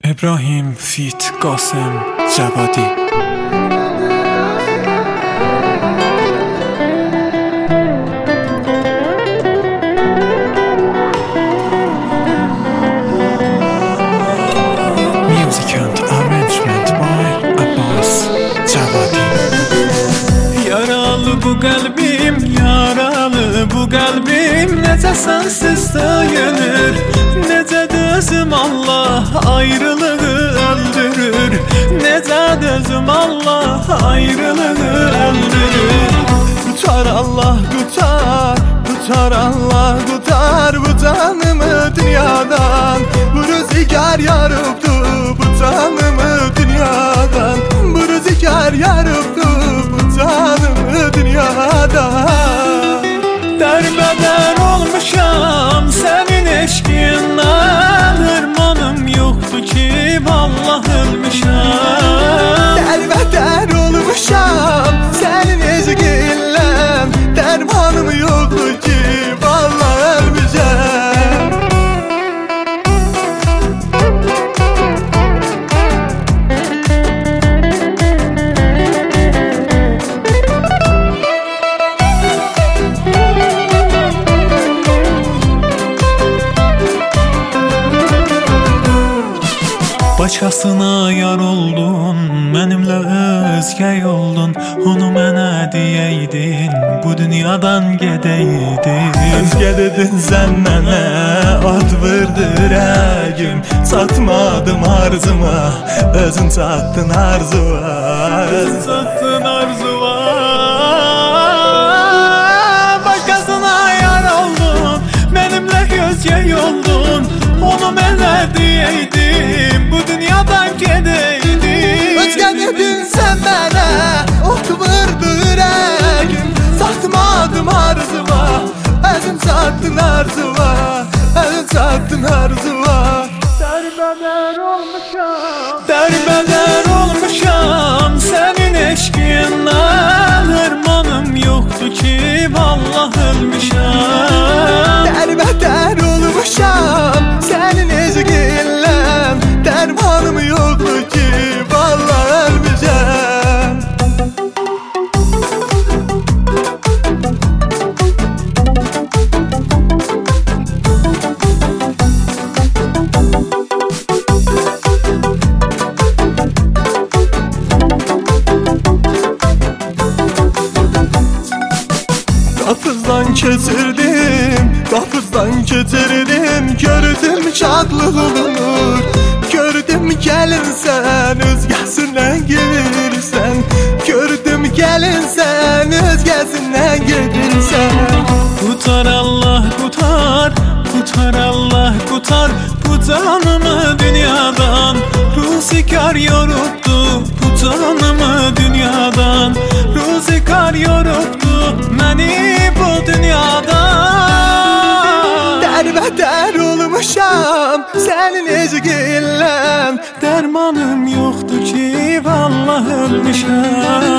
İbrahim Fit Qasım Cavadi. Music and arrangement by Abbas Cavadi. Yaralı bu qəlbim, yaralı bu qəlbim, necə sənsiz döyünür, necə dözüm Allah ayrılığı öldürür, necə dözüm Allah ayrılığı öldürür. Tutar Allah tutar, tutar Allah tutar bu canımı dünyadan, bu rüzgar yarıbdı bu canımı dünyadan, bu rüzgar yarıbdı bu canımı dünyadan. Derbeder olmuşam senin eşkinden, hırmanım yoktu ki vallahi ölmüşəm. Derbeder olmuşam senin eşkinden, dermanım yoktu ki vallahi ölmüşəm. Başkasına yar oldun, mənimlə özgə yoldun, onu mənə deyəydin, bu dünyadan gedəydin. Özgə dedin sən mənə, ad vurdu ürəyim, çatmadım arzuma, özün çatdın arzuma, özün çatdın arzuma. Başkasına yar oldun, mənimlə özgə yoldun, onu mənə deyəydin, bu dünyadan gedəydin. Özgə dedin sən mənə, ot vurdu ürəyim, satmadım arzuma, özün çatdın arzuma, özün çatdın arzuma. Derbeder olmuşam, derbeder olmuşam sənin eşqindən, hırmanım yoktu ki vallahi ölmüşəm. Derbeder olmuşam sənin eşqindən, dermanım yoktu ki vallahi ölmüşəm. Kapızdan keçirdim, kapızdan keçirdim, gördüm şadlığını, gördüm gəlin sən, özgəsindən gedirsən, gördüm gəlin sən, özgəsindən gedirsən. Tutar Allah tutar, tutar Allah tutar, bu canımı dünyadan, rüzgar yorubdu bu canımı dünyadan, rüzgar yorubdu məni bu dünyadan. Derbeder olmuşam senin eşqindən, dermanım yoktu ki vallahi ölmüşəm.